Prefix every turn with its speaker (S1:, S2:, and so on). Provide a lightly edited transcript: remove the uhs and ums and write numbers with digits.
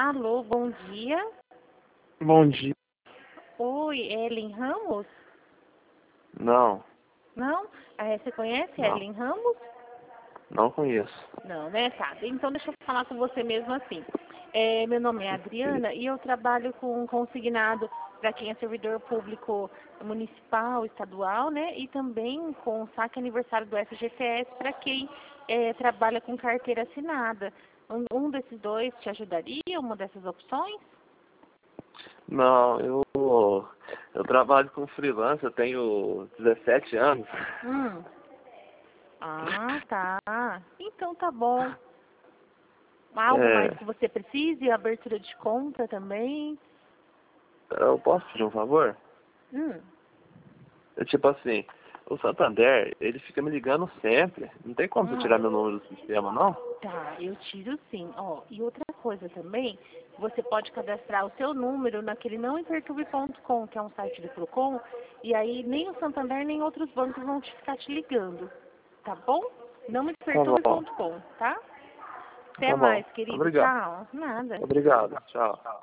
S1: Alô, bom dia.
S2: Bom dia.
S1: Oi, Ellen Ramos?
S2: Não,
S1: Não? Você conhece
S2: não,
S1: Ellen Ramos?
S2: não conheço.
S1: Não, né? Tá. Então deixa eu falar com você mesmo assim. Meu nome é Adriana e eu trabalho com consignado para quem é servidor público municipal, estadual, né? E também com saque aniversário do FGTS para quem trabalha com carteira assinada. Um desses dois te ajudaria, uma dessas opções?
S2: Não, eu trabalho com freelance, eu tenho 17 anos.
S1: Hum. Ah, tá. Então tá bom. Algo mais
S2: É,
S1: que você precise? Abertura de conta também?
S2: eu posso pedir um favor?
S1: Hum.
S2: Tipo assim, o Santander, ele fica me ligando sempre. Não tem como você tirar
S1: Hum.
S2: meu número do sistema, não?
S1: Tá, eu tiro sim. Ó, e outra coisa também, você pode cadastrar o seu número naquele nãoimperturbe.com, que é um site do Procon, e aí nem o Santander nem outros bancos vão ficar te ligando. Tá bom?
S2: Tá bom,
S1: Nãoimperturbe.com, tá? Até
S2: tá bom.
S1: mais, querido.
S2: Obrigado.
S1: Tchau. Nada.
S2: Obrigado. Tchau.